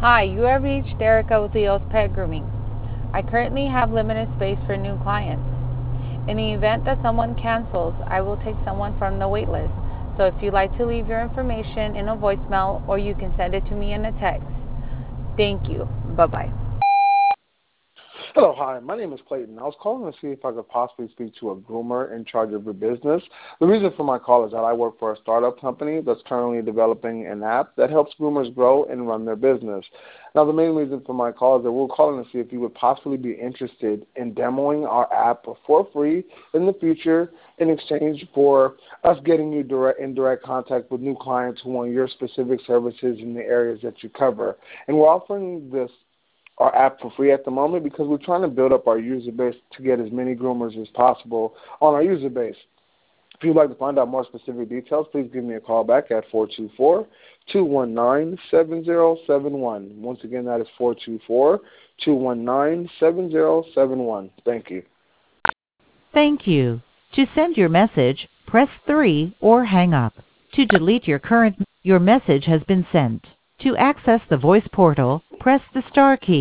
Hi, you have reached Erica with Leo's Pet Grooming. I currently have limited space for new clients. In the event that someone cancels, I will take someone from the wait list. So if you'd like to leave your information in a voicemail or you can send it to me in a text. Thank you. Bye-bye. Hello, hi. My name is Clayton. I was calling to see if I could possibly speak to a groomer in charge of your business. The reason for my call is that I work for a startup company that's currently developing an app that helps groomers grow and run their business. Now, the main reason for my call is that we're calling to see if you would possibly be interested in demoing our app for free in the future in exchange for us getting you in direct contact with new clients who want your specific services in the areas that you cover. And we're offering our app for free at the moment because we're trying to build up our user base to get as many groomers as possible on our user base. If you'd like to find out more specific details, please give me a call back at 424-219-7071. Once again, that is 424-219-7071. Thank you. Thank you. To send your message, press 3 or hang up. To delete your message has been sent. To access the voice portal, press the star key.